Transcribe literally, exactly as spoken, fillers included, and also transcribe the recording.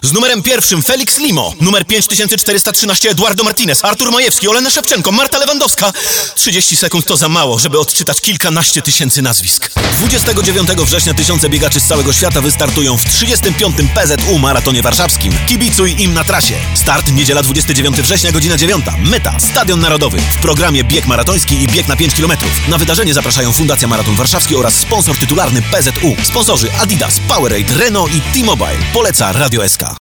Z numerem pierwszym Felix Limo, numer pięć tysięcy czterysta trzynaście Eduardo Martinez, Artur Majewski, Olena Szewczenko, Marta Lewandowska. trzydzieści sekund to za mało, żeby odczytać kilkanaście tysięcy nazwisk. dwudziestego dziewiątego września tysiące biegaczy z całego świata wystartują w trzydziestym piątym P Z U Maratonie Warszawskim. Kibicuj im na trasie. Start niedziela dwudziestego dziewiątego września, godzina dziewiąta. Meta Stadion Narodowy. W programie bieg maratoński i bieg na pięć kilometrów. Na wydarzenie zapraszają Fundacja Maraton Warszawski oraz sponsor tytularny P Z U. Sponsorzy Adidas, Powerade, Renault i T-Mobile. Poleca Radio S K.